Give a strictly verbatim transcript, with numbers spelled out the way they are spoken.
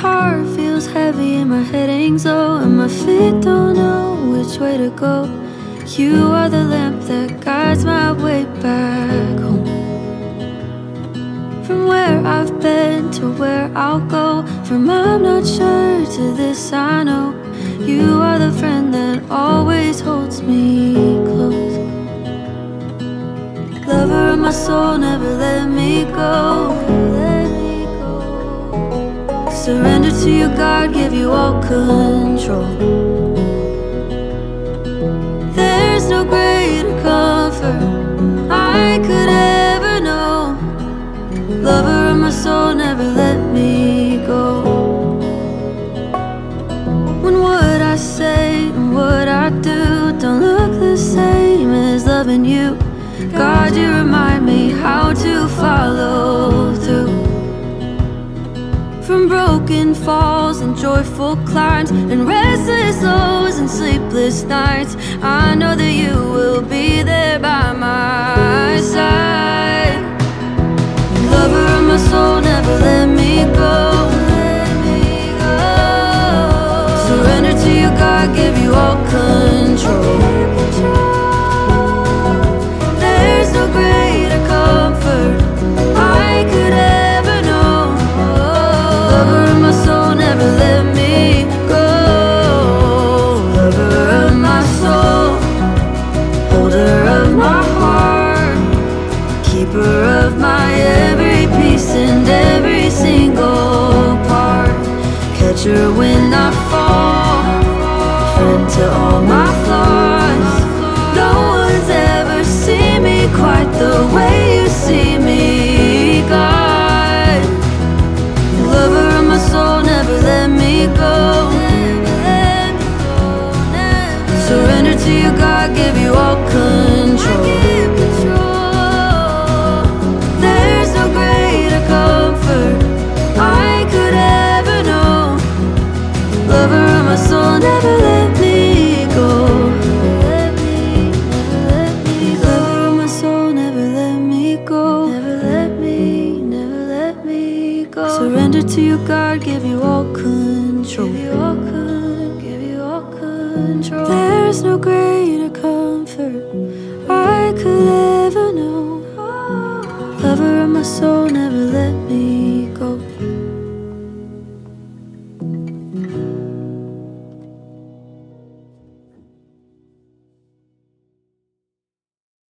heart feels heavy and my head hangs low, and my feet don't know which way to go. You are the lamp that guides my way back home. From where I've been to where I'll go, from I'm not sure to this I know, you are the friend that always holds me close. Lover of my soul, never let me go. Let me go. Surrender to you, God, give you all control. There's no greater comfort I could ever know. Lover of my soul, never let me go. When what I say and what I do don't look the same as loving you, God, you remind me how to follow through. From broken falls and joyful climbs, and restless lows and sleepless nights, I know that you will be there by my side. Lover of my soul, never let me go. Surrender to you, God, give you all control. There's no greater comfort I could ever know. Lover of my soul, never let me go. Lover of my soul, holder of my heart, keeper of my every piece and every single part, catcher when I fall, friend to all my flaws. No one's ever seen me quite the way you see me, God. Lover of my soul, never let me go. Surrender to you, God, give you all control.